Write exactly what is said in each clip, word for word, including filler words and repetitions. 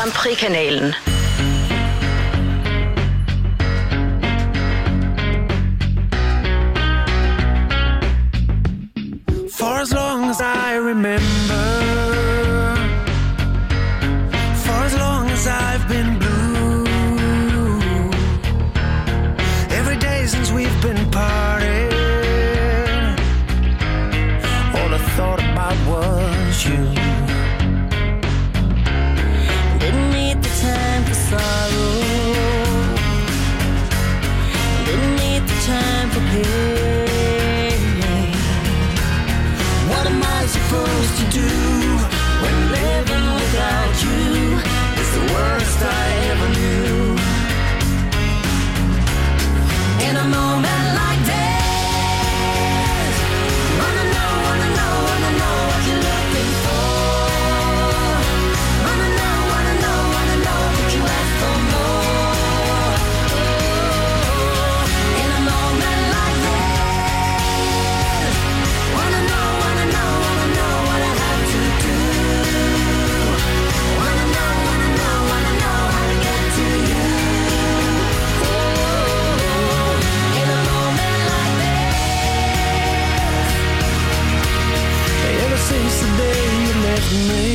Grand Prix-kanalen. For as long as I remember, for as long as I've been blue, every day since we've been parting, all I thought about was you. Didn't need the time for sorrow, didn't need the time for pain. What am I supposed to do when living without you is the worst I ever knew? In a moment like this, wanna know, wanna know, wanna know what you're looking for. Wanna know, wanna know, wanna know, could you ask for more? In a moment like this, wanna know, wanna know, wanna know what I have to do. Wanna know, wanna know, wanna know how to get to you. In a moment like this, Ever since the day you left me,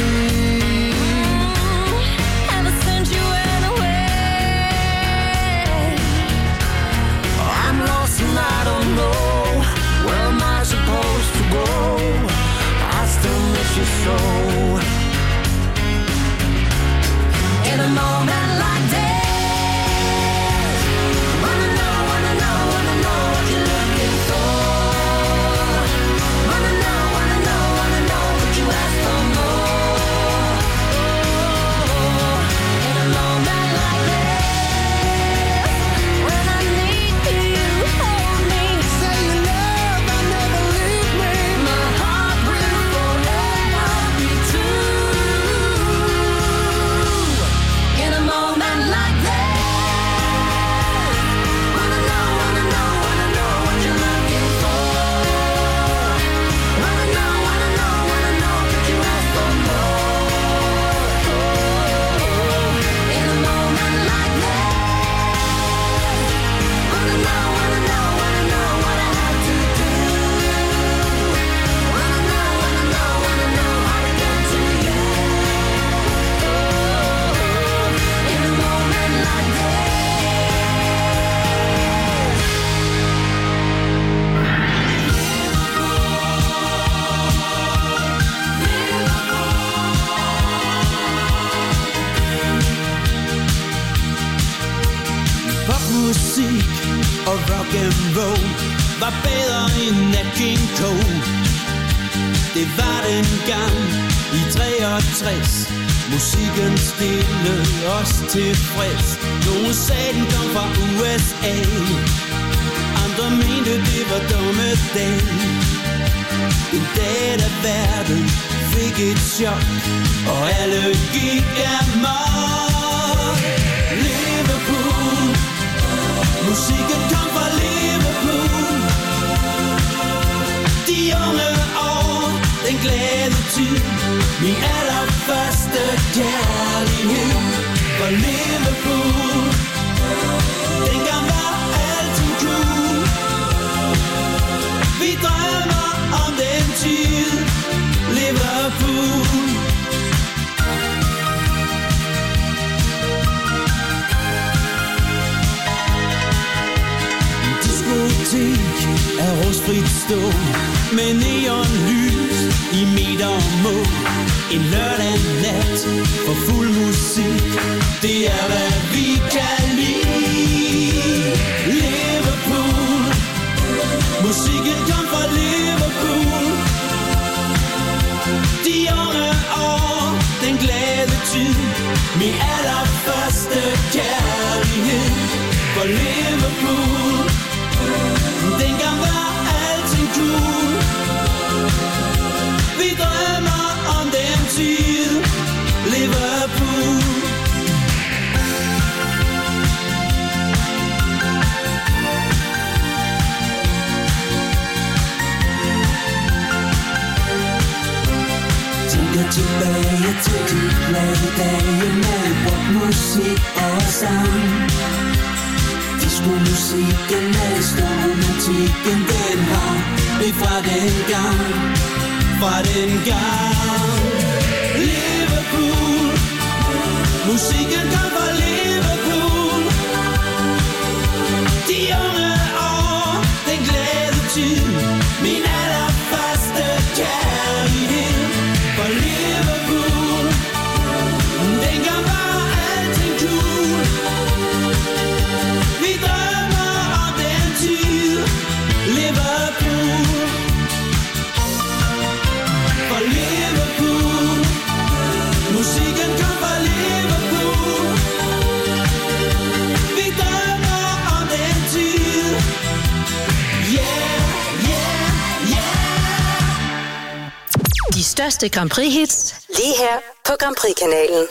ever since you went away, I'm lost and I don't know where am I supposed to go. I still miss you so. in a moment like this, wanna know, wanna know, wanna know what you're looking for. Wanna know, wanna know, wanna know, could you ask for more? In a moment like this, when I need you, hold me. Say you love, I never leave me. My heart will forever be true. In a moment like this, wanna know, wanna know, wanna know what you're looking for. Wanna know, wanna know, wanna know, could you ask for more? In a moment like this, wanna know, wanna know, wanna know what I have to do. Wanna know, wanna know, wanna know how to get to you. In a moment like this. Popmusik og rock and roll var bedre end Nat King Cole. Det var den gang i treogtres. Musikken stillede os tilfreds. Nogle sagde den kom fra U S A, andre mente det var dommedag. En dag da verden fik et chok, og alle gik amok. Liverpool, musikken kom fra Liverpool. De unge år, den glade tid, min allerførste kærlighed var Liverpool. Dengang var alting cool. Vi drømmer om den tid, Liverpool. Diskotek af rustfrit stål med neonlys i meter og mål. En lørdag nat for fuld musik, det er hvad vi kan lide. Liverpool, musikken kom fra Liverpool. De unge år, den glade tid, min allerførste kærlighed for Liverpool. Dengang var alting cool. Vi drømmer om den tid, Liverpool. Tænker tilbage til de glade dage med brugt musik og sang. Disco-musikken med stor romantikken, den har vi fra den gang, fra den gang. Liverpool, musikken kom fra Liverpool. De unge år, den glade tid, min allerførste kærlighed fra Liverpool. Dengang var alting cool. Vi drømmer om den tid, Liverpool. Fra Liverpool, musikken kom fra Liverpool. Vi drømmer om den tid, yeah, yeah, yeah. De største Grand Prix-hits, lige her på Grand Prix-kanalen.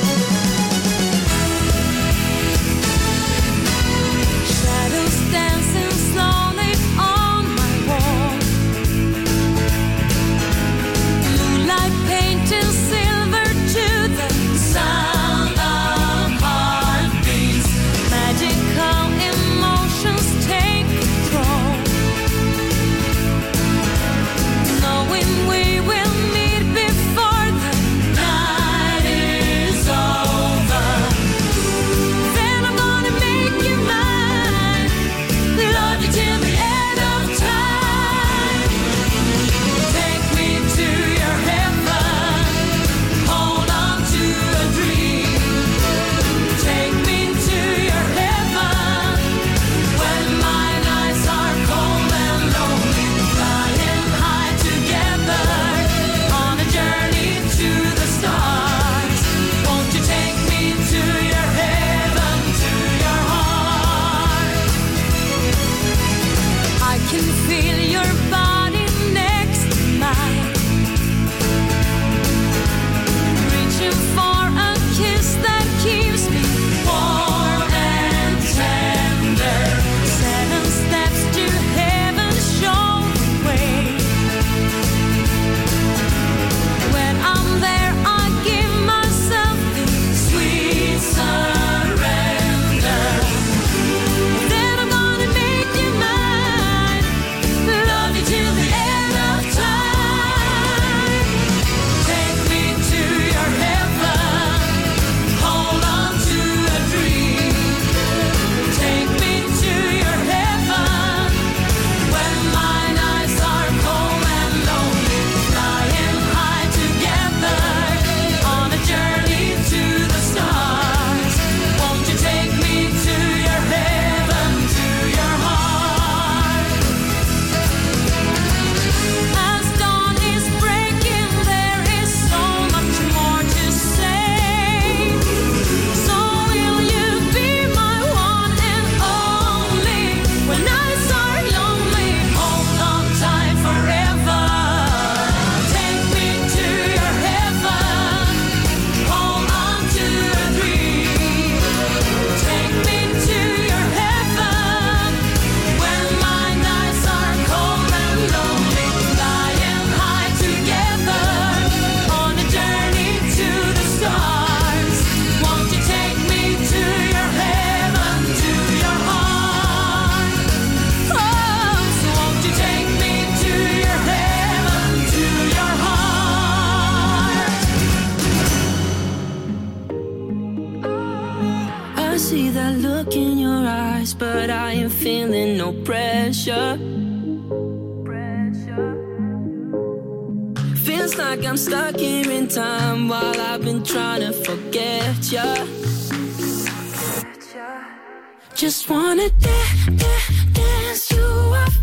Just wanna dance, dance, dance you up.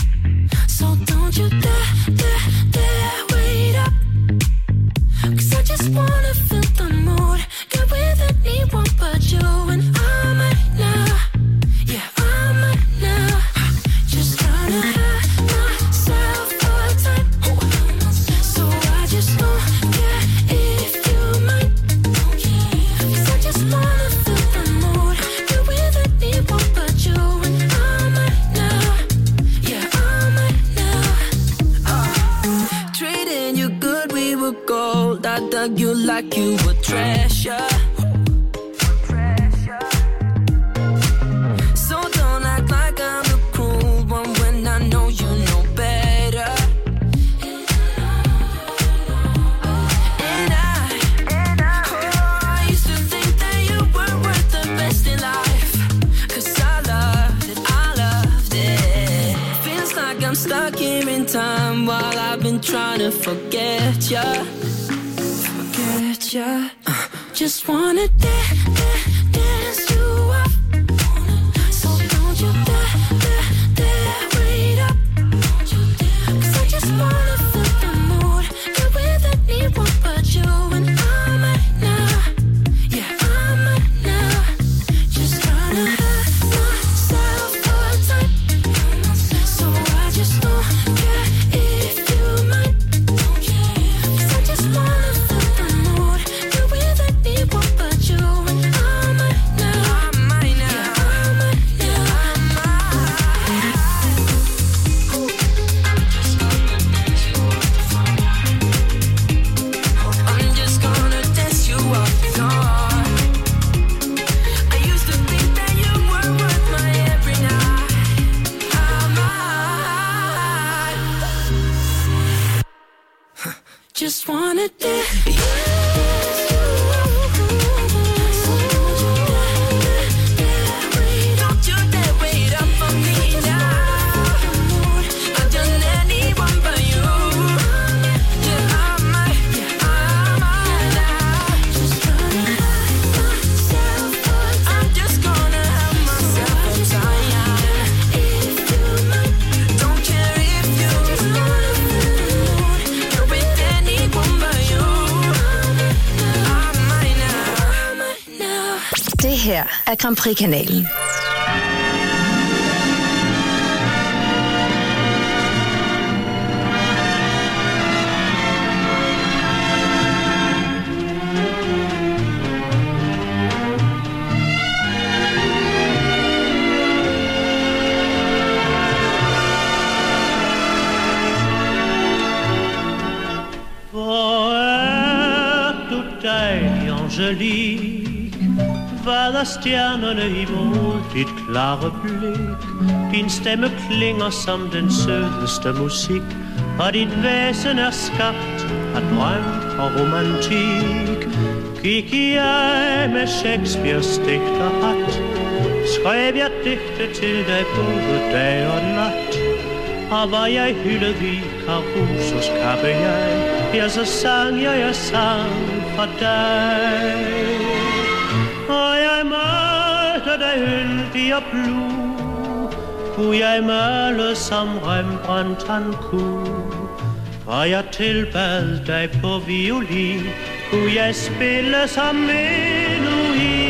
So don't you dare, dare, dare wait up. 'Cause I just wanna feel the mood. Get with anyone but you. And I'm right now, yeah, I'm right now. Just trying to have myself a time. So I just don't care if you mind. 'Cause I just wanna feel the mood. Get with anyone but you. And I'm right now, yeah, I'm right now. Uh, we were gold. I dug you like you were treasure. So don't act like I'm the cruel one when I know you know better. And I, oh, I used to think that you were worth the best in life. Cause I loved it, I loved it. Feels like I'm stuck here in time while I've been trying to forget ya. Forget ya. Uh, just wanna dance, dance you up. So don't you dare, dare, dare wait up. Cause I just wanna feel the mood. You're with anyone but you. And I'm at now, yeah, I'm at now. Just trying to have myself for time. So I just don't care if you mind. Cause I just wanna feel the mood. You're with anyone but you. And I'm at now, I'm at now, yeah, I'm at now, I'm at. I'm just gonna dance you off, no. I used to think that you were worth my every night. I'm at. Just wanna dance you. Don't you dare wait up for me now. I've done anyone but you. Yeah, I'm at, yeah, I'm at now. Just trying to have myself a time. I'm just gonna have myself a time. If you mind, don't care if you just wanna feel the mood. You're with anyone but you. I'm at now, I'm at now. Det her er Grand Prix-kanalen. Hvor er du dejlig, Angelique. Hvad er stjernerne imod dit klare blik? Din stemme klinger som den sødeste musik, og dit væsen er skabt af drøm og romantik. Gik jeg med Shakespeares digterhat, skrev jeg digte til dig både dag og nat. Og var jeg hyldet i Carusos kappe jeg, ja, så sang jeg, jeg sang for dig. Og jeg malte dig yndig og blue, kunne jeg male som Rembrandt han kunne. Og jeg tilbad dig på violin, kunne jeg spille som menuhin.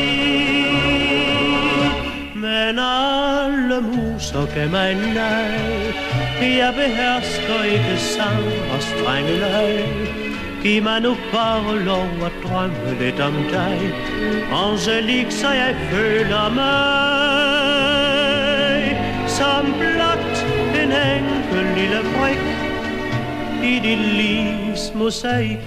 Men alle muser gav mig nej, jeg behersker ikke sang og strenge leg. Giv mig nu bare lov at drømme lidt om dig, Angelique, så jeg føler mig som blot en enkel lille brik i dit livs mosaik.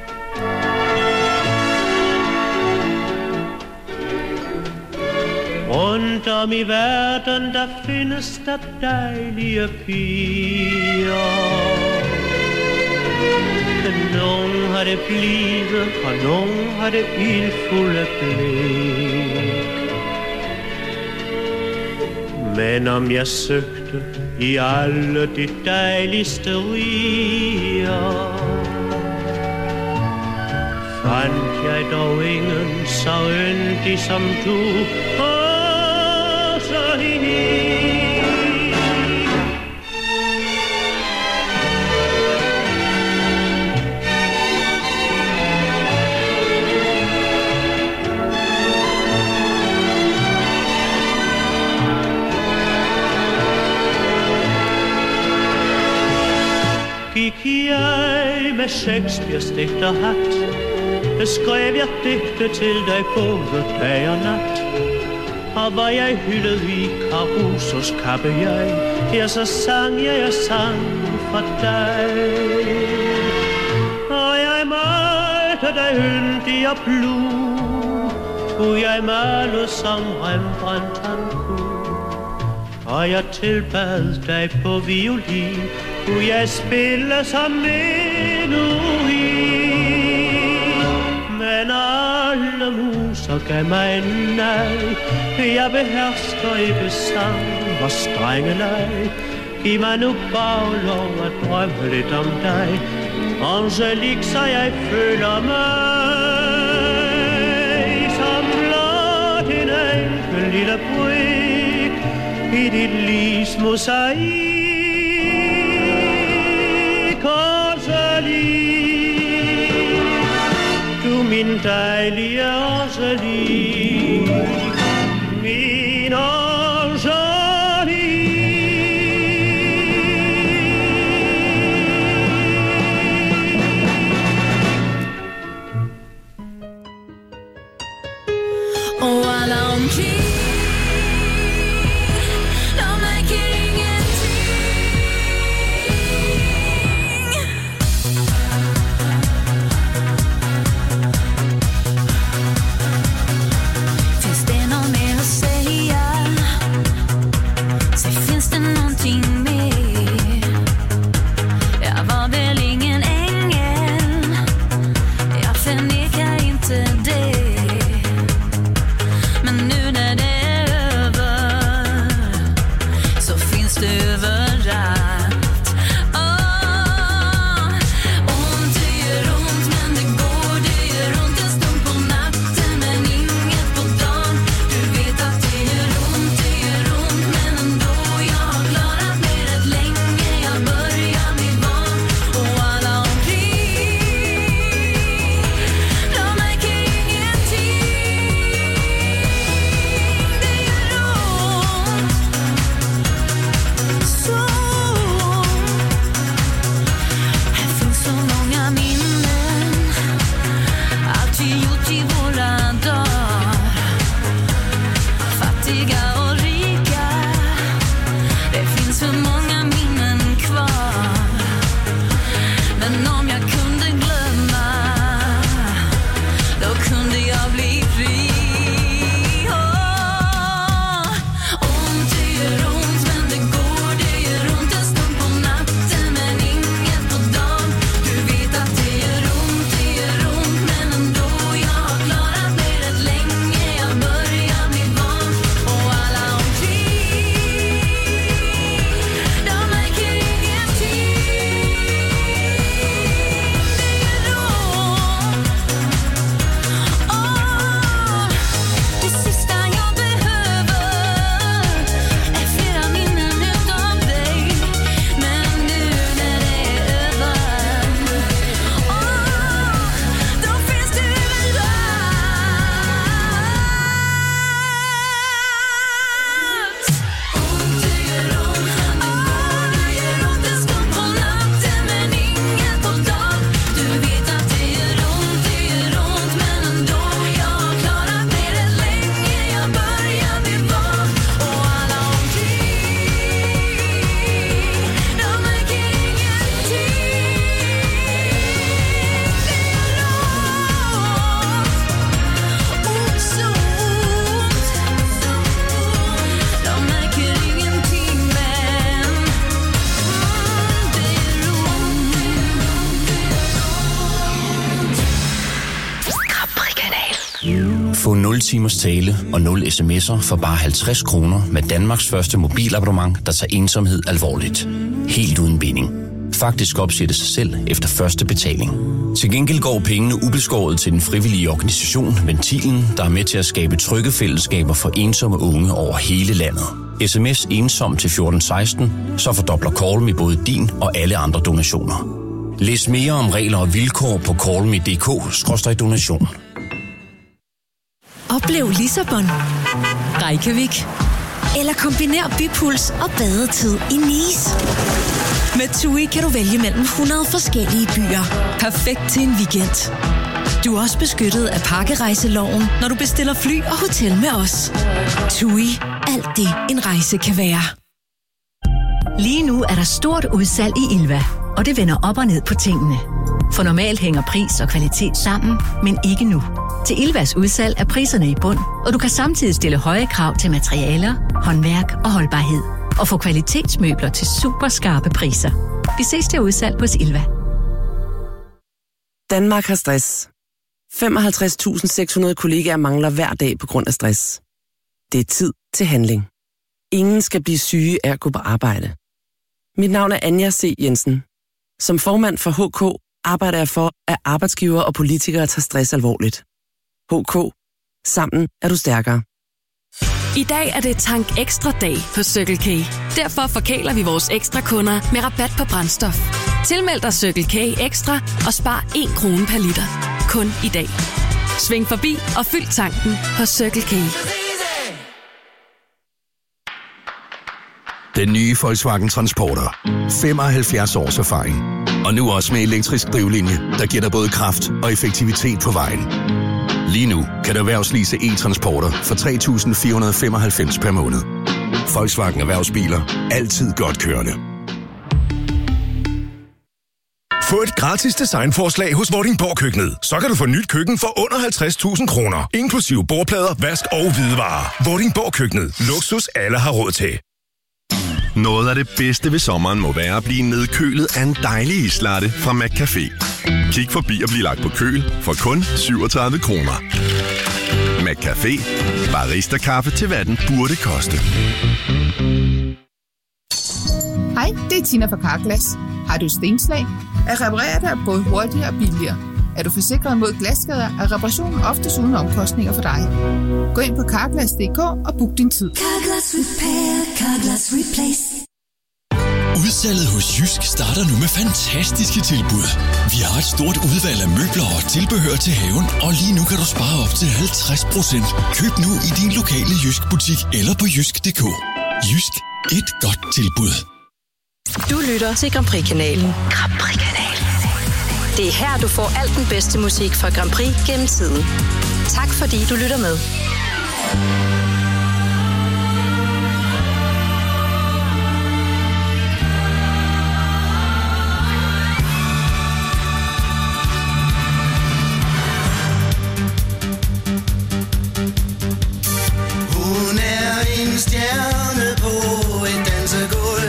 Rundt om i verden, der findes der dejlige piger. Nogen har det blide, og nogen har det ildfulde blik. Men om jeg søgte i alle de dejligste riger, fandt jeg dog ingen så yndig som du. Åh, så hi. Gik jeg med Shakespeares digterhat, skrev jeg digte til dig både dag og nat. Og var jeg hyldet i Carusos kappe jeg, ja, så sang jeg, jeg sang for dig. Og jeg til dig yndig og blue, kunne jeg male som Rembrandt han kunne. Og jeg tilbad dig på violin, kunne jeg spille som menuhin. Men alle muser gav mig en nej, jeg behersker ikke sang og strenge leg. Giv mig nu baglov at drømme lidt om dig, Angelique, så jeg føler mig som blot en enkel lille brik i dit livs mosaik. Angelique, du min dejlige Angelique, min Angelique. Och alla omkring, de märker ingenting. Finns det något mer att säga? Så finns det någonting mer? Jag var väl ingen ängel, jag förnekar inte det. Få nul timers tale og nul sms'er for bare halvtreds kroner med Danmarks første mobilabonnement, der tager ensomhed alvorligt. Helt uden binding. Faktisk opsætte sig selv efter første betaling. Til gengæld går pengene ubeskåret til den frivillige organisation Ventilen, der er med til at skabe trygge fællesskaber for ensomme unge over hele landet. Sms ensom til fjorten seksten, så fordobler Callme både din og alle andre donationer. Læs mere om regler og vilkår på callme punktum d k skråstreg donation. Oplev Lissabon, Reykjavik eller kombiner bypuls og badetid i Nice. Med TUI kan du vælge mellem hundrede forskellige byer. Perfekt til en weekend. Du er også beskyttet af pakkerejseloven, når du bestiller fly og hotel med os. TUI. Alt det en rejse kan være. Lige nu er der stort udsalg i Ilva, og det vender op og ned på tingene. For normalt hænger pris og kvalitet sammen, men ikke nu. Til Ilvas udsalg er priserne i bund, og du kan samtidig stille høje krav til materialer, håndværk og holdbarhed. Og få kvalitetsmøbler til super skarpe priser. Vi ses til udsalg hos Ilva. Danmark har stress. femoghalvtreds tusind seks hundrede kollegaer mangler hver dag på grund af stress. Det er tid til handling. Ingen skal blive syge af at gå på arbejde. Mit navn er Anja C. Jensen. Som formand for H K arbejder jeg for, at arbejdsgivere og politikere tager stress alvorligt. H K. Sammen er du stærkere. I dag er det Tank Ekstra dag hos Circle K. Derfor forkæler vi vores ekstra kunder med rabat på brændstof. Tilmeld dig Circle K Ekstra og spar en krone per liter. Kun i dag. Sving forbi og fyld tanken hos Circle K. Den nye Volkswagen Transporter. femoghalvfjerds års erfaring. Og nu også med elektrisk drivlinje, der giver dig både kraft og effektivitet på vejen. Lige nu kan du erhvervslease e-transporter for tre tusind fire hundrede og femoghalvfems per måned. Volkswagen Erhvervsbiler. Altid godt kørende. Få et gratis designforslag hos Vordingborg Køkkenet. Så kan du få nyt køkken for under halvtreds tusind kroner. Inklusive bordplader, vask og hvidevarer. Vordingborg Køkkenet. Luksus alle har råd til. Noget af det bedste ved sommeren må være at blive nedkølet af en dejlig islatte fra McCafé. Kig forbi og bliv lagt på køl for kun syvogtredive kroner. McCafé. Barista-kaffe til hvad den burde koste. Hej, det er Tina fra Carglass. Har du stenslag? At reparere det er både hurtigere og billigere. Er du forsikret mod glasskader, er reparationen oftest uden omkostninger for dig. Gå ind på carglass punktum d k og book din tid. Carglass Repair, Carglass Replace. Udsalget hos Jysk starter nu med fantastiske tilbud. Vi har et stort udvalg af møbler og tilbehør til haven, og lige nu kan du spare op til halvtreds procent. Køb nu i din lokale Jysk butik eller på jysk punktum d k. Jysk. Et godt tilbud. Du lytter til Grand Prix-kanalen. Grand Prix-kanalen. Det er her, du får alt den bedste musik fra Grand Prix gennem tiden. Tak fordi du lytter med. Hun er en stjerne på et dansegulv.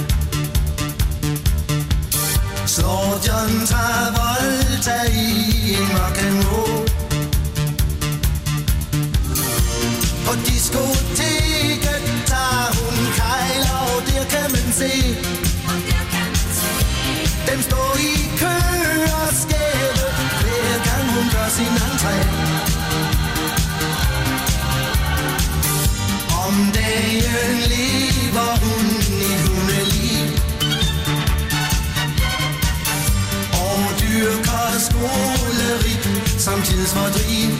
Slår John Travolta i en rock'n'roll. På diskoteket tager hun kejler, og der kan man se dem stå i kø og skæve, hver gang hun gør sin entré. Om dagen lever hun i hundeliv og dyrker skoleri som tidsfordriv.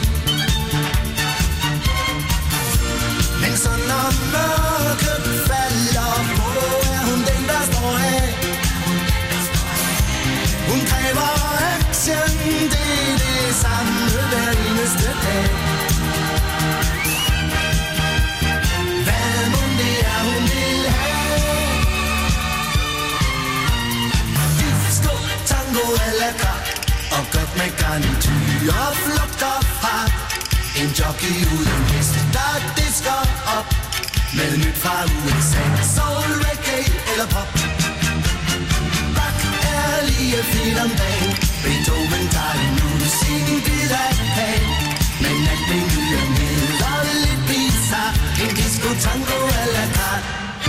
Men så når mørket falder på, er hun den, der står af. Hun kræver action, det er det samme hver eneste dag. Hvad må det er, hun vil have? Disco, tango eller krak, og godt med garnityr og flugt og fart. En jockey uden hest, der disker op med nyt fra U S A. Soul, reggae eller pop. Bach er lige fedt om dagen. Beethoven tager nu sin bid af kagen. Men alt menuer med og lidt bizarre. En disco, tango eller kart.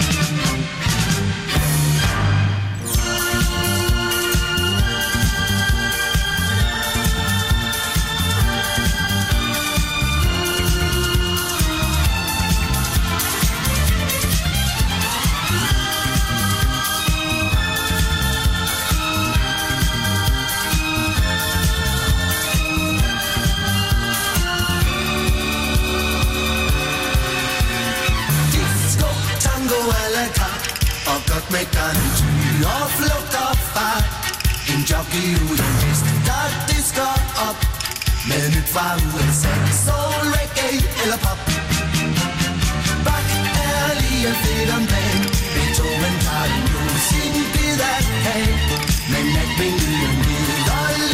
Med garnityr og flugt og fart. En jockey uden hest, der disker op med nyt fra U S A. Soul, reggae eller pop. Bach er lige fedt om dagen. Beethoven tager nu sin bid af kagen. Men natvinden ned og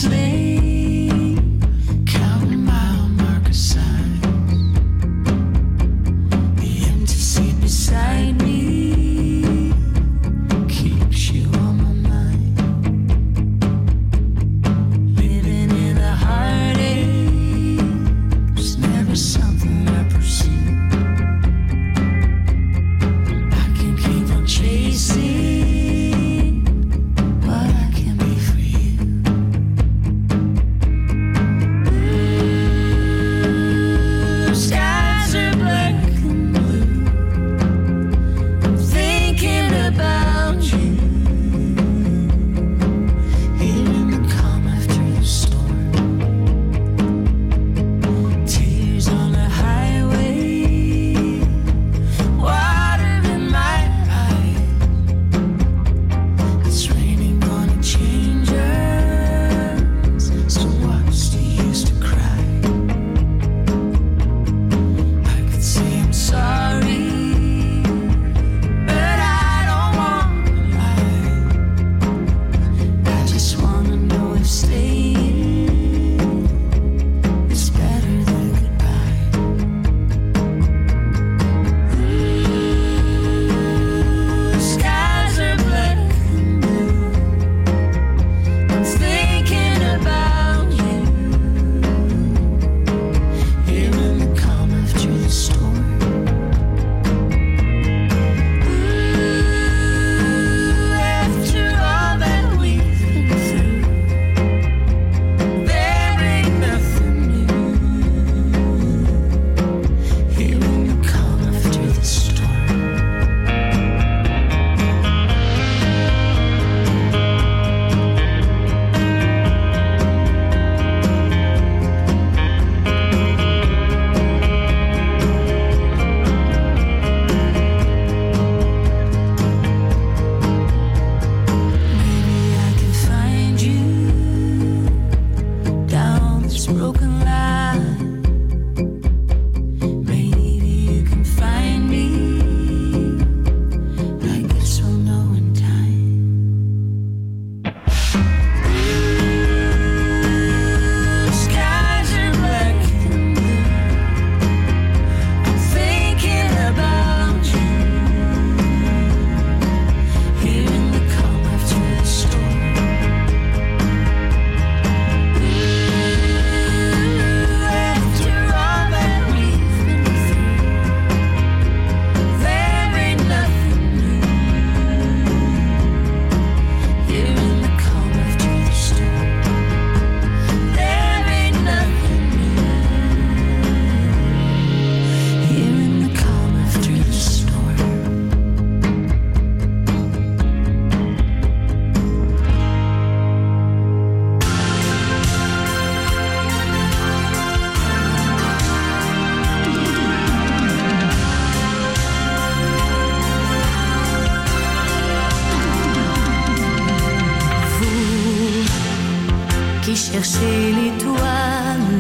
chercher l'étoile.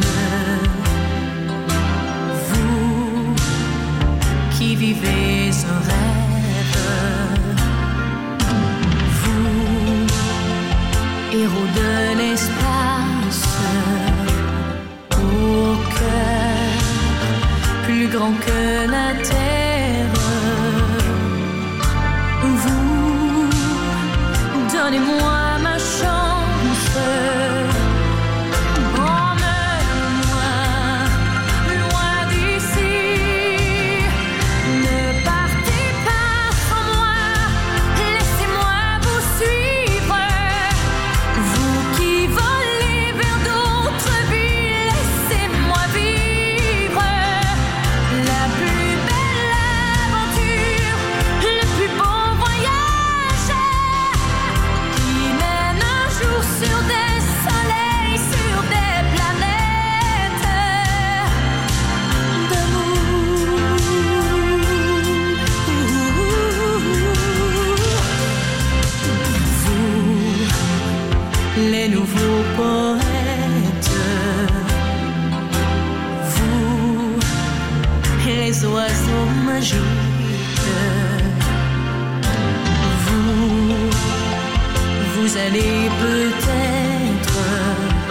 Vous qui vivez un rêve, vous, héros de l'espace, au cœur plus grand que la terre, vous, donnez-moi ma chance. Les nouveaux poètes, vous, les oiseaux magiques, vous, vous allez peut-être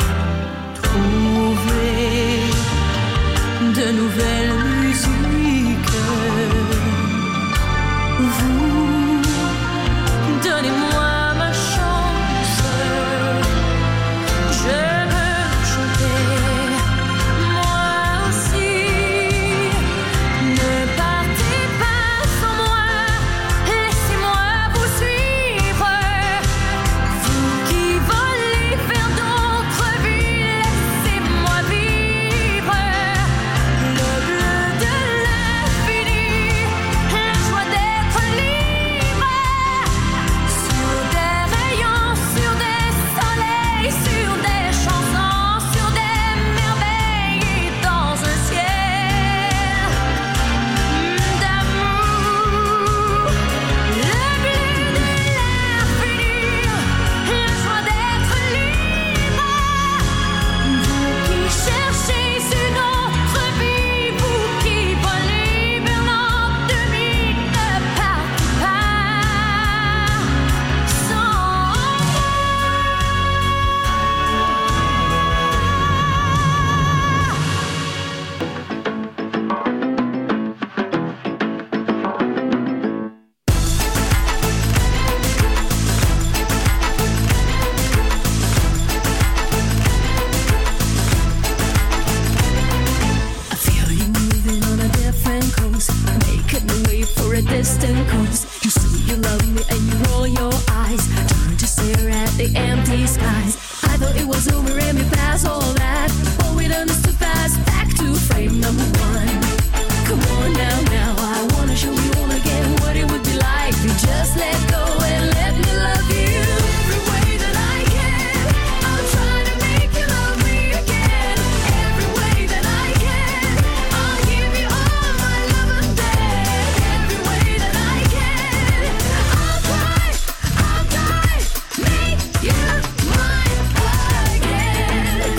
and we pass all that. All we done is to fast back to frame number one. Come on now, now, I wanna show you all again what it would be like if you just let go and let me love you. Every way that I can, I'll try to make you love me again. Every way that I can, I'll give you all my love and then. Every way that I can, I'll try, I'll try, make you mine again.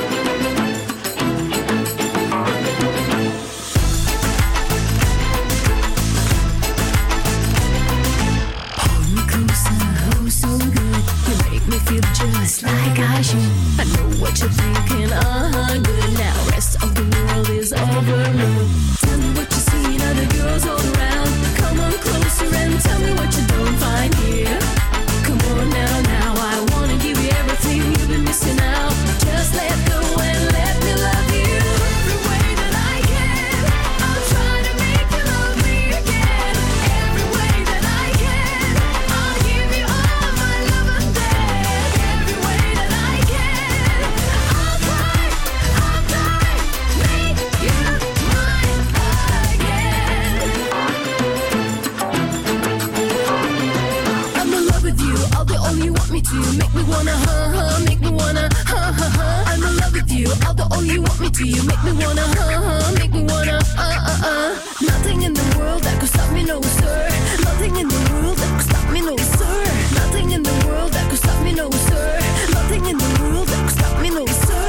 Hold me closer, oh so good. You make me feel just like I should. I know what you're thinking, uh-huh, good. Now rest of the world is overlooked. Tell me what you see in other girls all around. Come on closer and tell me what you don't find here. Come on now, now, I wanna give you everything you've been missing out. Just let go and let me love you. Every way that I can, I'll try to make you love me again. Every way that I can, I'll give you all my love and then. Every way that I can, I'll try, I'll try, make you mine again. I'm in love with you, I'll do all you want me to. Make me wanna, huh, huh, make me wanna, huh, huh, huh. I'm in love with you, I'll do all you want me to. You make me wanna, huh, huh, make me wanna, uh, uh, uh. Nothing in the world that could stop me, no sir. Nothing in the world that could stop me, no sir. Nothing in the world that could stop me, no sir. Nothing in the world that could stop me, no sir.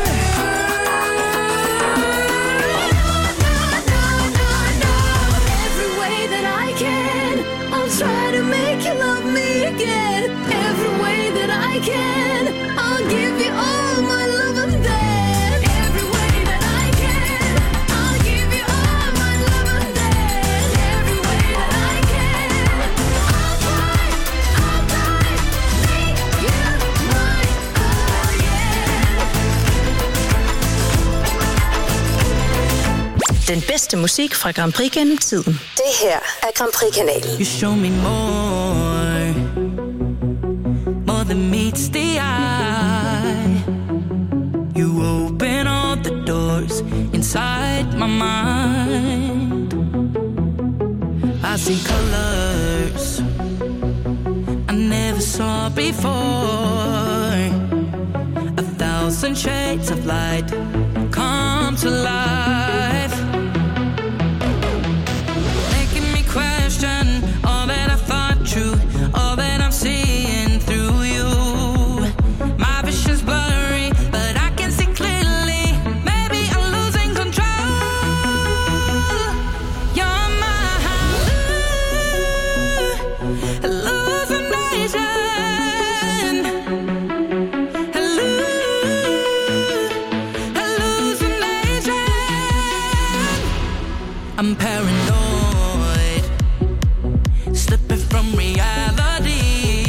Every way that I can, I'll try to make you love me again. Every way that I can, I'll give you all my love and then. Every way that I can, I'll give you all my love and then. Every way that I can, I'll try, I'll try, make you mine again. Den bedste musik fra Grand Prix gennem tiden. Det her er Grand Prix-kanalen. You show me more, more than meets the eye. You open all the doors inside my mind. I see colors I never saw before. A thousand shades of light come to life, making me question all that I thought true, all that I'm seeing through you. My vision's blurry, but I can see clearly. Maybe I'm losing control. You're my hallucination, hallucination. I'm paranoid, slipping from reality.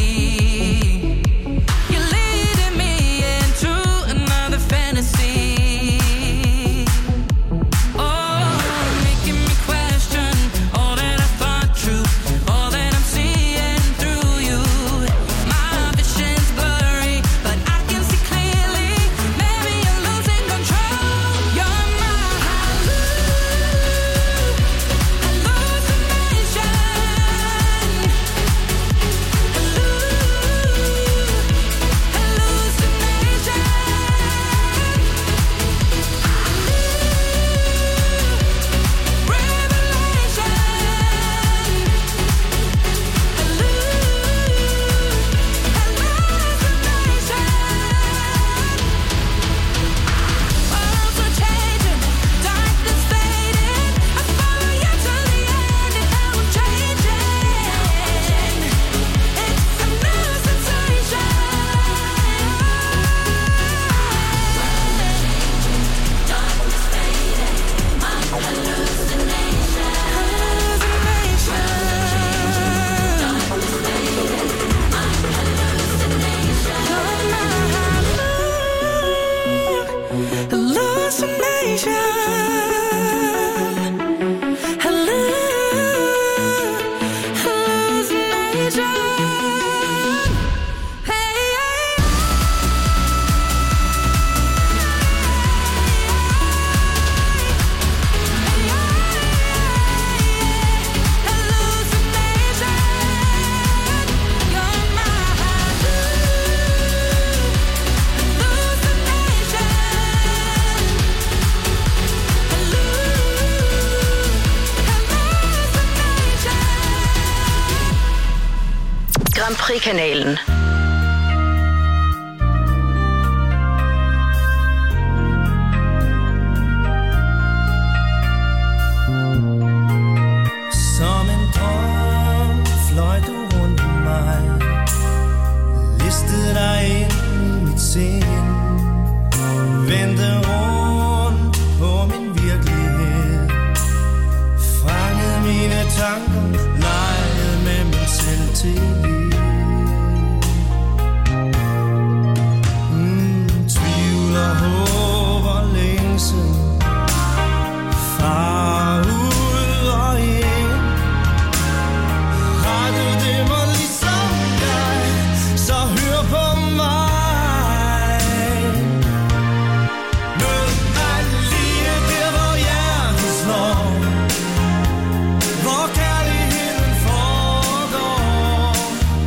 You're leading me into another fantasy. Oh, making me question all that I thought true, all that I'm seeing through you. My vision's blurry, but I can see clearly. Maybe I'm losing control. You're my hallucination. Prix-kanalen. Som en drøm fløj du rundt om mig, listede dig ind i mit sind, vendte rundt på min virkelighed, fangede mine tanker, legede med min selvtillid. Mm, tvivl og håb og længsel, far ud og ind. Har du det mig ligesom dig, så hør på mig. Mød mig lige der, hvor hjertet slår, hvor kærligheden foregår.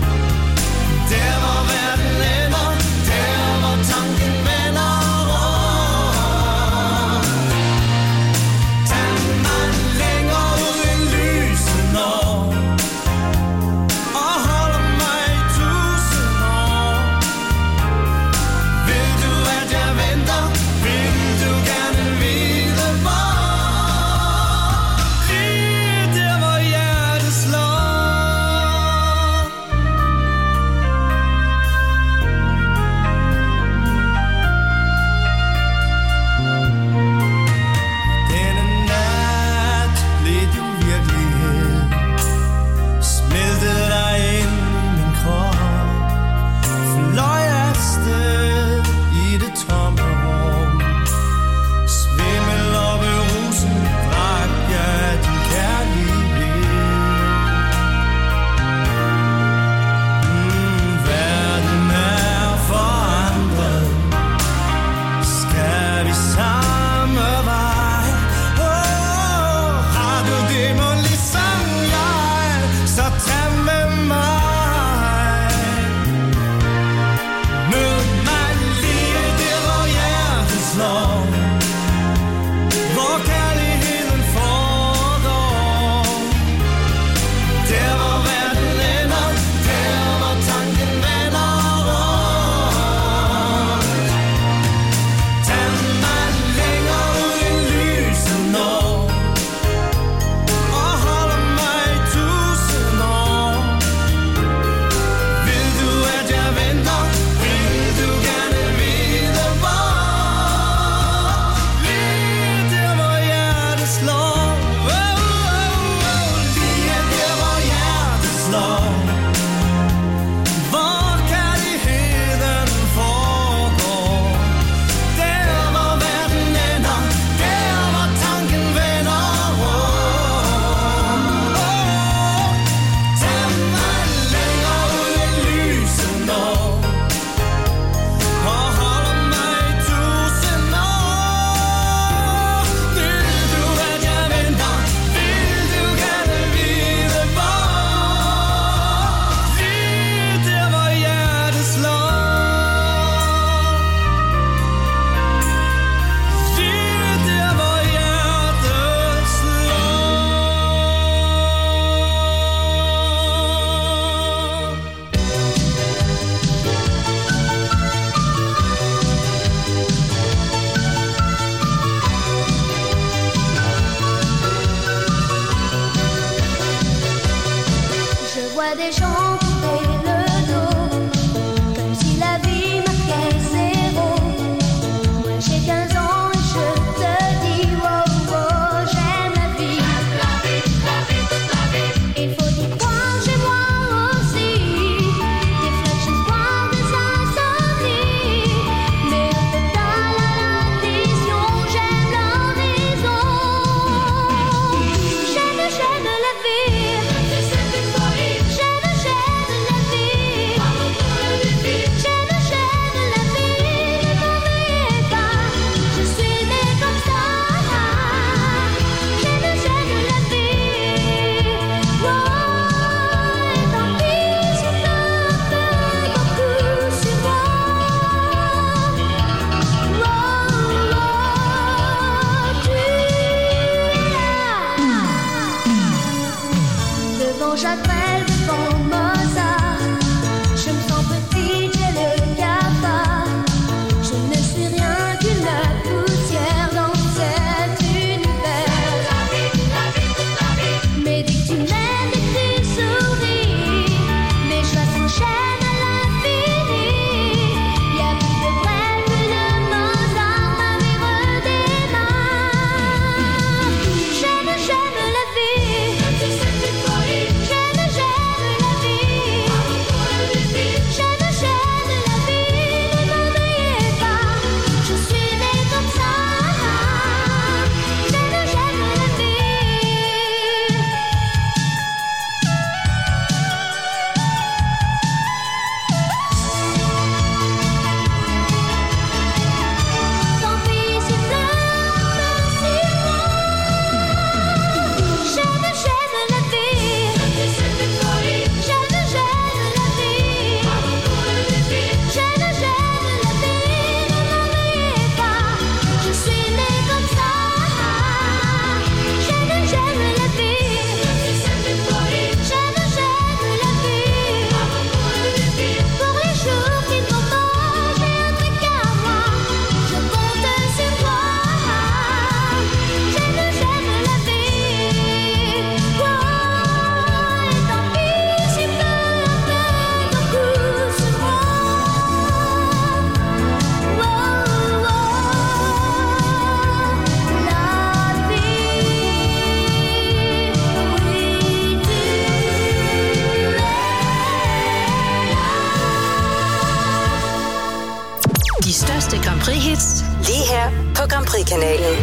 Prix-hits lige her på Grand Prix-kanalen.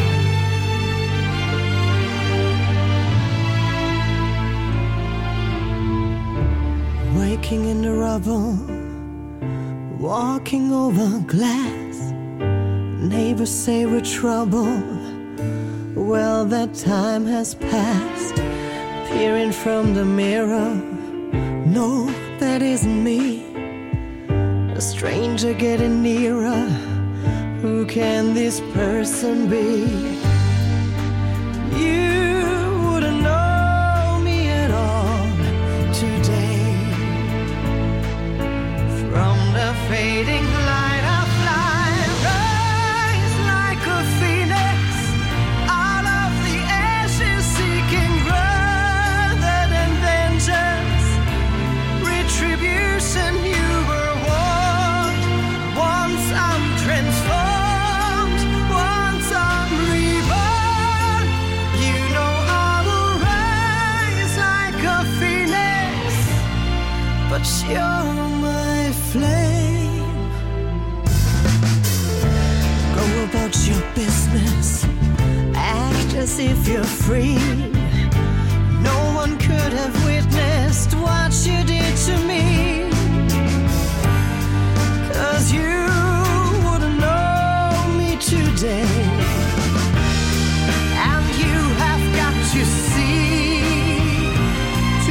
Waking in the rubble, walking over glass. Neighbors say we're trouble. Well, that time has passed. Peering from the mirror, no, that isn't me. A stranger getting nearer. Who can this person be? You wouldn't know me at all today. From the fading light I fly, rise like a phoenix out of the ashes, seeking rather than vengeance, retribution. You were warned. Once I'm transformed, once I'm reborn, you know I will rise like a phoenix, but you're my flame. Go about your business, act as if you're free. No one could have witnessed what you did to me, 'cause you wouldn't know me today. And you have got to see to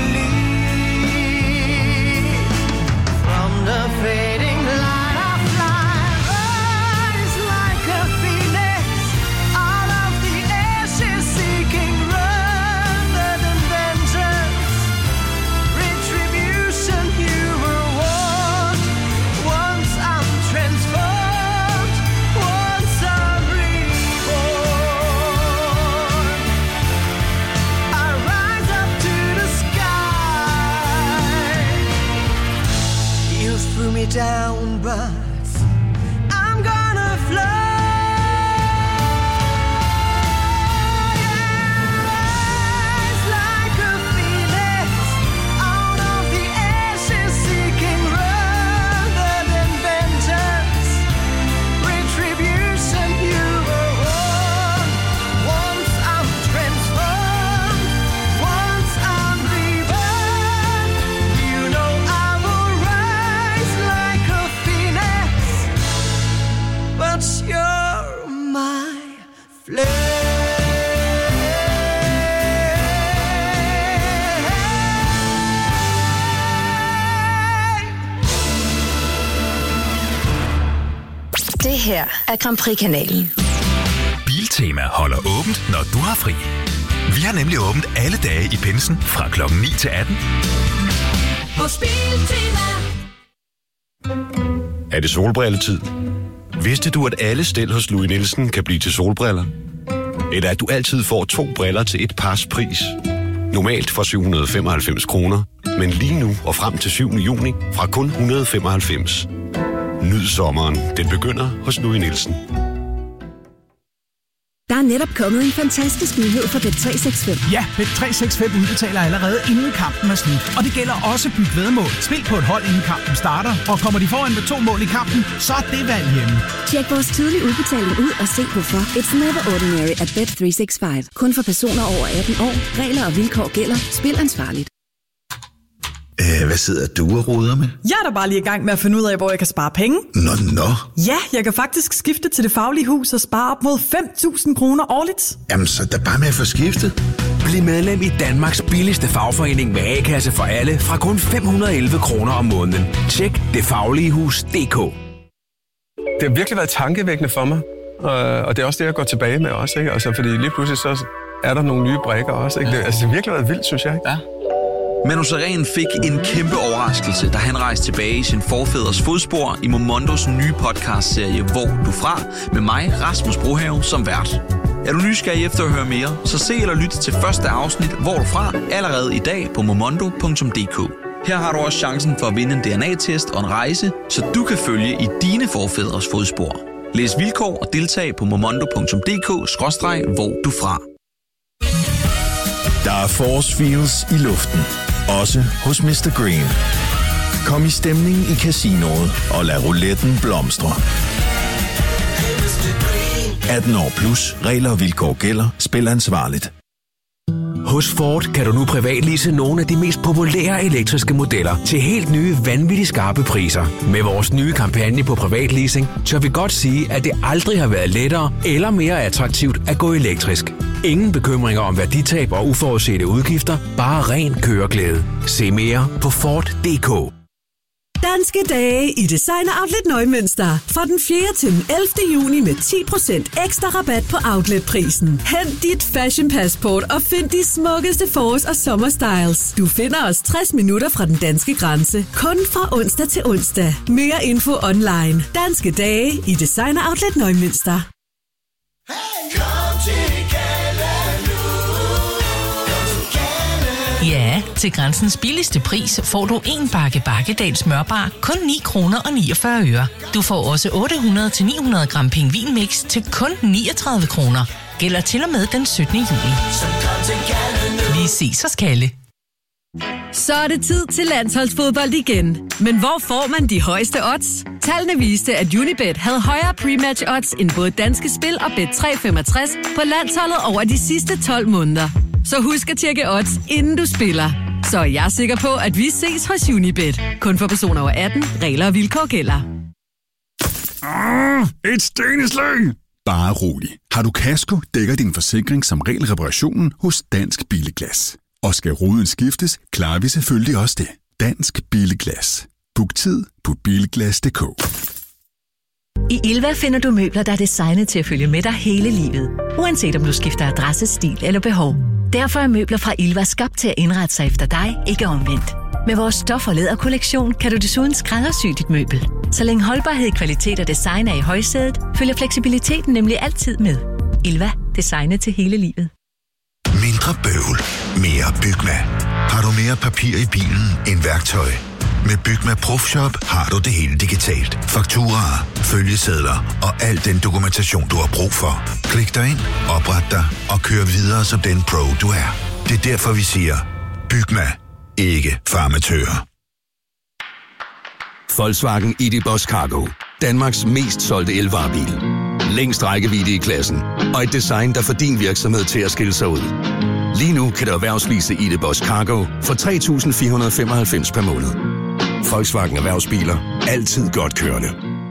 believe. From the fading light I fly, rise like a phoenix out of the ashes, seeking rather than vengeance, retribution. You were warned. Once I'm transformed, once I'm reborn, I rise up to the sky. You threw me down, but I'm gonna fly. Rise like a phoenix out of the ashes, seeking rather than vengeance, retribution. You were warned. Once I'm transformed, once I'm reborn, you know I will rise like a phoenix, but you're my Det her er Grand Prix-kanalen. Biltema holder åbent, når du har fri. Vi har nemlig åbent alle dage i pinsen fra klokken ni til atten. Hos Biltema. Er det solbrilletid? Vidste du, at alle stel hos Louis Nielsen kan blive til solbriller? Eller at du altid får to briller til et pars pris? Normalt for syv hundrede og femoghalvfems kroner, men lige nu og frem til syvende juni fra kun et hundrede og femoghalvfems. Nyd sommeren. Den begynder hos Louis Nielsen. Der er netop kommet en fantastisk nyhed for Bet tre seks fem. Ja, Bet tre seks fem udbetaler allerede inden kampen er slut. Og det gælder også byt væddemål. Spil på et hold inden kampen starter, og kommer de foran med to mål i kampen, så er det valg hjemme. Tjek vores tidlige udbetaling ud og se hvorfor. It's never ordinary at Bet tre seks fem. Kun for personer over atten år. Regler og vilkår gælder. Spil ansvarligt. Æh, hvad sidder du og roder med? Jeg er da bare lige i gang med at finde ud af, hvor jeg kan spare penge. Nå, nå. Ja, jeg kan faktisk skifte til Det Faglige Hus og spare op mod fem tusind kroner årligt. Jamen, så er der bare med at få skiftet. Bliv medlem i Danmarks billigste fagforening med A-kasse for alle fra kun fem hundrede og elleve kroner om måneden. Tjek det faglige hus punktum d k. Det har virkelig været tankevækkende for mig, og det er også det, jeg går tilbage med også, ikke? Altså, fordi lige pludselig så er der nogle nye brækker også, ikke? Det, altså, det har virkelig været vildt, synes jeg, ikke? Ja. Manu Sareen fik en kæmpe overraskelse, da han rejste tilbage i sin forfædres fodspor i Momondos nye podcastserie Hvor du fra, med mig, Rasmus Brohave, som vært. Er du nysgerrig efter at høre mere, så se eller lyt til første afsnit Hvor du fra allerede i dag på momondo punktum d k. Her har du også chancen for at vinde en D N A-test og en rejse, så du kan følge i dine forfædres fodspor. Læs vilkår og deltag på momondo punktum d k skråstreg hvor du fra. Der er force fields i luften. Også hos mister Green. Kom i stemning i casinoet og lad rouletten blomstre. atten år plus. Regler og vilkår gælder. Spil ansvarligt. Hos Ford kan du nu privatlease nogle af de mest populære elektriske modeller til helt nye, vanvittigt skarpe priser. Med vores nye kampagne på privatleasing, tør vi godt sige, at det aldrig har været lettere eller mere attraktivt at gå elektrisk. Ingen bekymringer om værditab og uforudsete udgifter, bare ren køreglæde. Se mere på Ford punktum d k. Danske dage i Designer Outlet Nøgmønster. Fra den fjerde til den ellevte juni med ti procent ekstra rabat på outletprisen. Hent dit fashion passport og find de smukkeste forårs- og sommerstyles. Du finder os tres minutter fra den danske grænse. Kun fra onsdag til onsdag. Mere info online. Danske dage i Designer Outlet Nøgmønster. Ja, til Grænsens billigste pris får du en bakke Bakkedal smørbar kun ni kroner og niogfyrre øre. Du får også otte hundrede til ni hundrede gram pingvinmix til kun niogtredive kroner. Gælder til og med den syttende juli. Vi ses hos Kalle. Så er det tid til landsholdsfodbold igen. Men hvor får man de højeste odds? Tallene viste, at Unibet havde højere pre-match odds end både Danske Spil og Bet tre femogtres på landsholdet over de sidste tolv måneder. Så husk at tjekke odds, inden du spiller. Så er jeg sikker på, at vi ses hos Unibet. Kun for personer over atten. Regler og vilkår gælder. Ah, et steneslag! Bare rolig. Har du kasko, dækker din forsikring som regel reparationen hos Dansk Billeglas. Og skal ruden skiftes, klarer vi selvfølgelig også det. Dansk Billeglas. Book tid på bilglas punktum d k. I Ilva finder du møbler, der er designet til at følge med dig hele livet. Uanset om du skifter adresse, stil eller behov. Derfor er møbler fra Ilva skabt til at indrette sig efter dig, ikke omvendt. Med vores stof- og læderkollektion kan du desuden skræddersy dit møbel. Så længe holdbarhed, kvalitet og design er i højsædet, følger fleksibiliteten nemlig altid med. Ilva. Designet til hele livet. Mindre bøvl. Mere Bygma. Har du mere papir i bilen end værktøj? Med Bygma Profshop har du det hele digitalt. Fakturaer, følgesedler og al den dokumentation, du har brug for. Klik dig ind, opret dig og kør videre som den pro, du er. Det er derfor, vi siger, Bygma. Ikke farmatører. Volkswagen I D Buzz Cargo. Danmarks mest solgte elvarebil. Længst rækkevidde i klassen. Og et design, der får din virksomhed til at skille sig ud. Lige nu kan du erhvervslease I D Buzz Cargo for tre tusind fire hundrede femoghalvfems per måned. Volkswagen Erhvervsbiler. Altid godt kørende.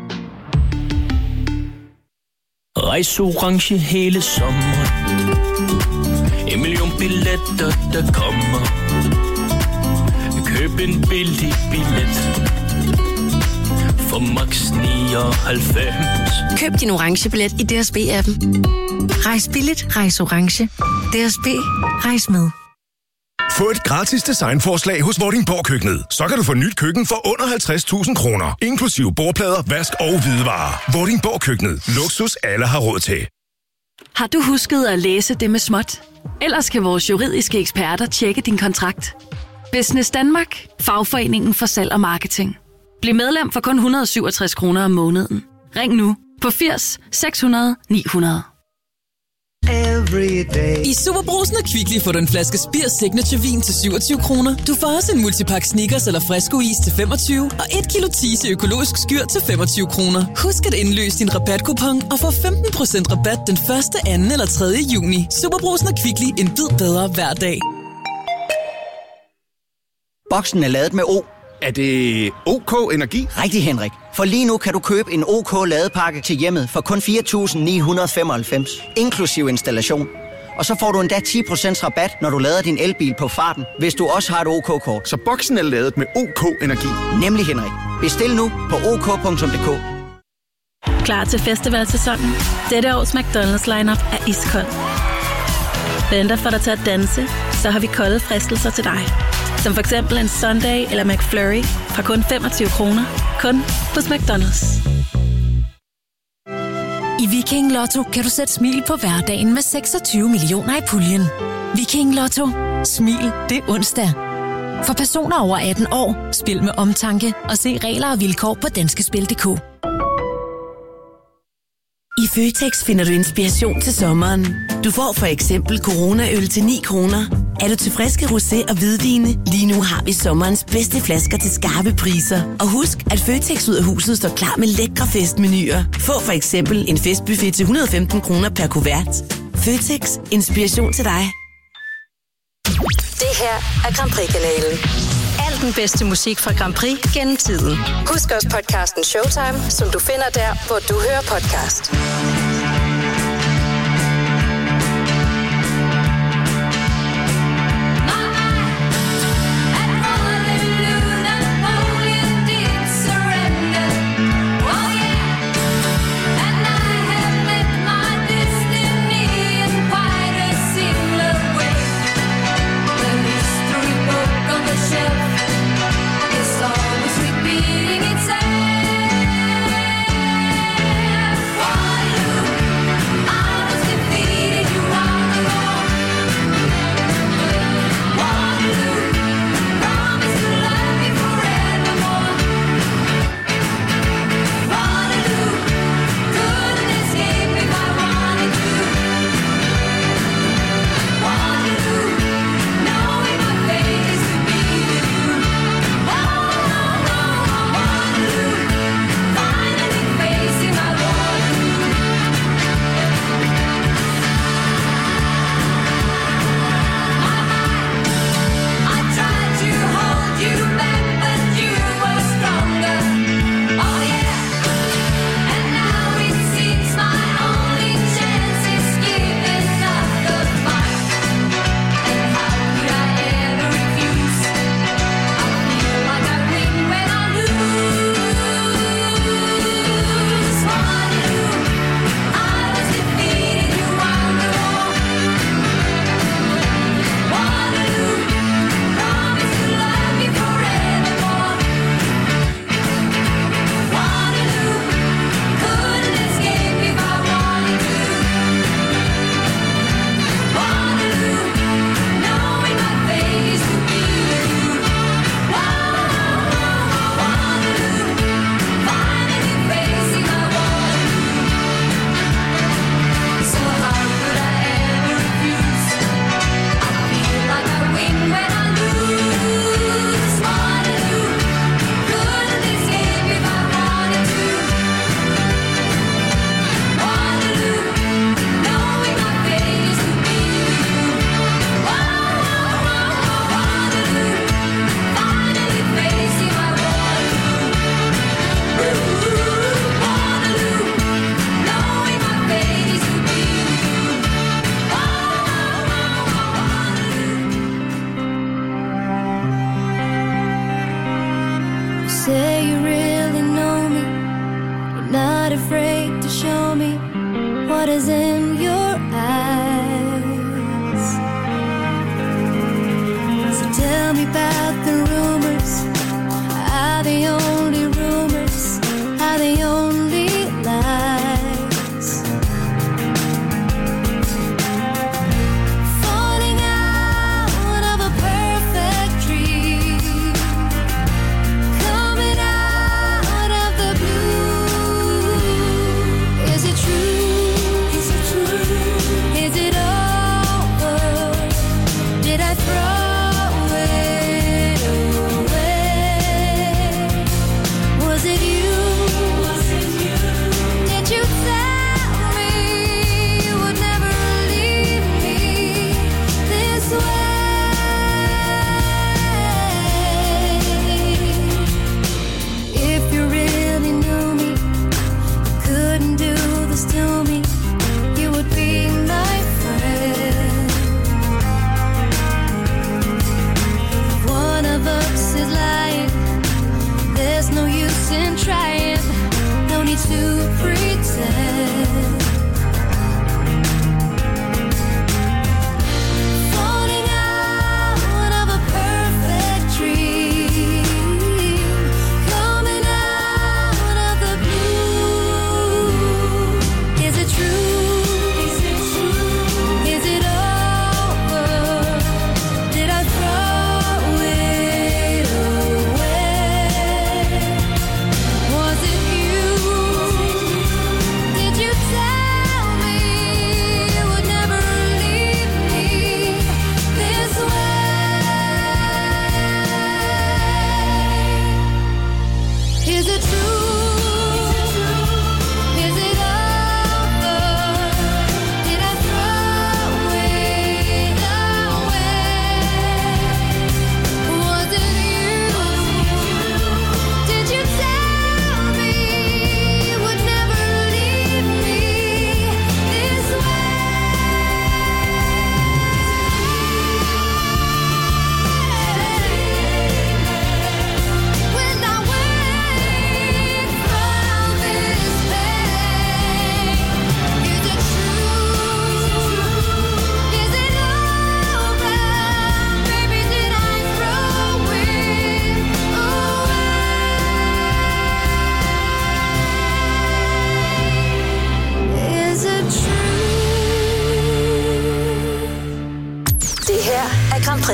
Rejs orange hele sommeren. En million billetter, der kommer. Køb en billig billet for max nioghalvfems. Køb din orange billet i D S B-appen. Rejs billigt, rejs orange. D S B, rejs med. Få et gratis designforslag hos Vordingborg Køkkenet. Så kan du få nyt køkken for under halvtreds tusind kroner. Inklusive bordplader, vask og hvidevarer. Vordingborg Køkkenet. Luksus alle har råd til. Har du husket at læse det med småt? Ellers kan vores juridiske eksperter tjekke din kontrakt. Business Danmark. Fagforeningen for salg og marketing. Bliv medlem for kun et hundrede og syvogtres kroner om måneden. Ring nu på firs seks hundrede ni hundrede. I Superbrugsen og Kvickly får du en flaske Spir Signature Vin til syvogtyve kroner. Du får også en multipack Snickers eller Fresco Is til femogtyve og et kilo Tise økologisk skyr til femogtyve kroner. Husk at indløse din rabatkupon og få femten procent rabat den første, anden eller tredje juni. Superbrugsen og Kvickly. En bid bedre hver dag. Boksen er ladet med O. Er det OK Energi? Rigtig, Henrik. For lige nu kan du købe en OK ladepakke til hjemmet for kun fire tusind ni hundrede femoghalvfems, inklusiv installation. Og så får du endda ti procent rabat, når du lader din elbil på farten, hvis du også har et OK-kort. Så boksen er ladet med OK Energi? Nemlig, Henrik. Bestil nu på ok punktum d k. Klar til festivalsæsonen? Dette års McDonald's lineup er iskold. Venter for dig til at danse, så har vi kolde fristelser til dig. Som for eksempel en Sunday eller McFlurry fra kun femogtyve kroner. Kun hos McDonald's. I Viking Lotto kan du sætte smil på hverdagen med seksogtyve millioner i puljen. Viking Lotto. Smil det er onsdag. For personer over atten år, spil med omtanke og se regler og vilkår på danskespil punktum d k. I I Føtex finder du inspiration til sommeren. Du får for eksempel Corona-øl til ni kroner. Er du til friske rosé og hvidvine? Lige nu har vi sommerens bedste flasker til skarpe priser. Og husk, at Føtex ud af huset står klar med lækre festmenuer. Få for eksempel en festbuffet til et hundrede og femten kroner per kuvert. Føtex. Inspiration til dig. Det her er Grand Prix-kanalen. Al den bedste musik fra Grand Prix gennem tiden. Husk også podcasten Showtime, som du finder der, hvor du hører podcast. Is it true?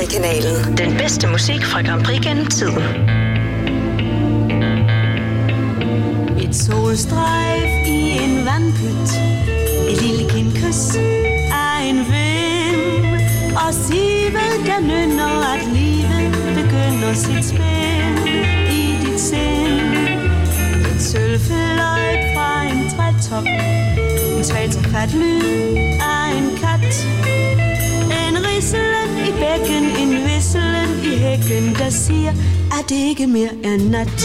Grand Prix-kanalen. Den bedste musik fra Grand Prix gennem tiden. Et solstrejf i en vandpyt, et lille kindkys af en vind, og sivet der nynner, at livet begynder sit spil i dit sind. Et sølvfløjt fra en trætop, en svag trefat lyd af en kat, en rislen i bækken, en visselen i hækken, der siger, at det ikke mere er nat.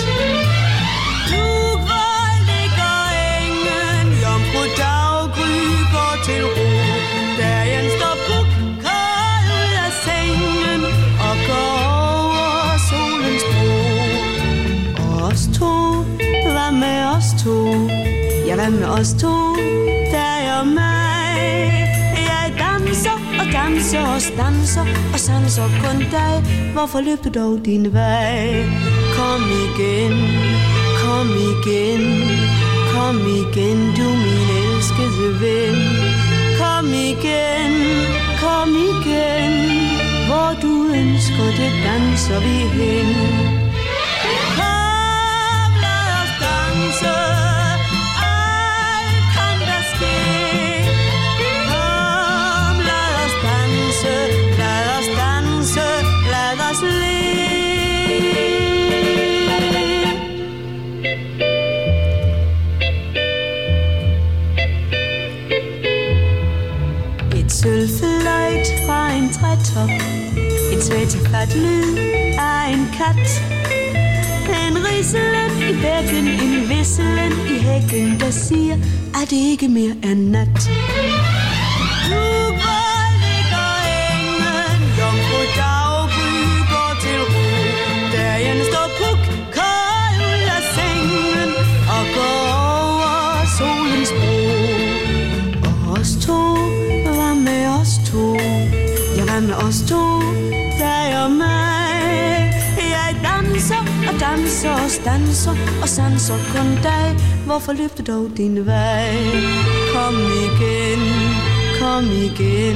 Daggry går til ro, dagen står puk, kold ud af sengen og går over solens bro. Og os to, hvad med os to? Ja, hvad med os to? Dig og mig. Jeg danser og danser og stanser og sanser kun dig. Hvorfor løb du dog din vej? Kom igen, kom igen, kom igen, du min elskede ven. Kom igen, kom igen, hvor du ønsker det, danser vi hen. Kom, lad os danse, alt kan der ske. Kom, lad os danse, lad os danse, lad os le. Sølvfløjt fra en trætop, et svætefat lyd af en kat, en rislen i bækken, en visselen i hækken, der siger, at det ikke mere er nat. Nu hvor ligger engen, jomfru Daggry går til ro, dagen står puk, kold ud af sengen og går over solens bro. Og os to, med os to, ja, hvad med os to, dig og mig. Jeg danser og danser og stanser og sanser kun dig. Hvorfor løb du dog din vej? Kom igen, kom igen.